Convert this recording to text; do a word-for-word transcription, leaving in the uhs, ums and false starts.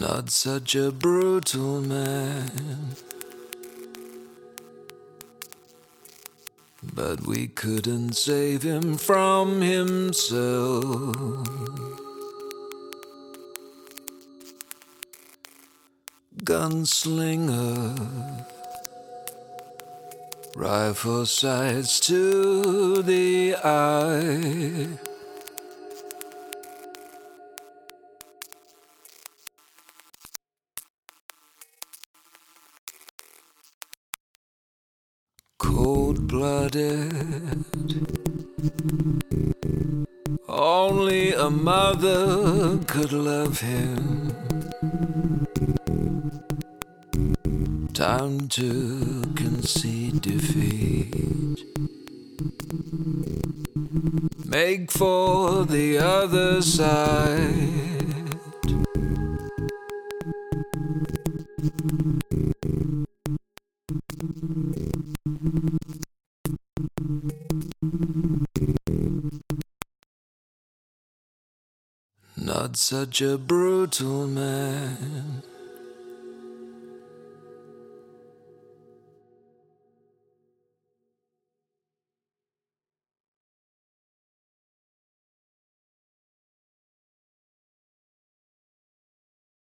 Not such a brutal man, but we couldn't save him from himself. Gunslinger, rifle sights to the eye. Cold-blooded, only a mother could love him. Time to concede defeat, make for the other side. Not such a brutal man,